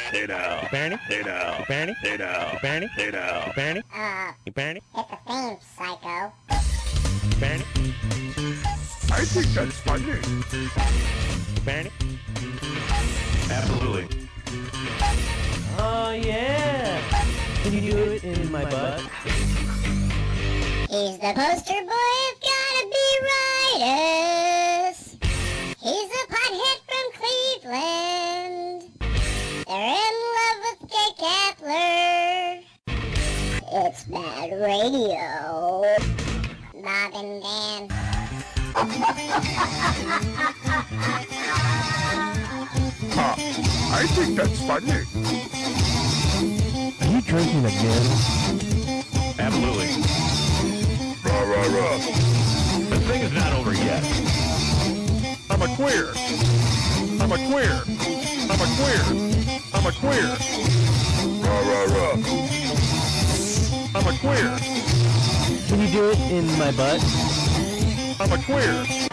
Hey now. Bernie? Hey now. Bernie? Hey now. Bernie? Hey now. Bernie? You Bernie? Hit the theme, psycho. Bernie? I think that's funny. Bernie? Absolutely. Oh yeah! Can you do it in my butt? He's the poster boy of Gotta Be Rightus. He's a pothead from Cleveland. They're in love with Jay Kapler. It's bad radio. Bob and Dan. I think that's funny. Are you drinking again? Absolutely. Rah, rah, rah. The thing is not over yet. I'm a queer. I'm a queer. I'm a queer. I'm a queer. Rah, rah, rah. I'm a queer. Can you do it in my butt? I'm a queer.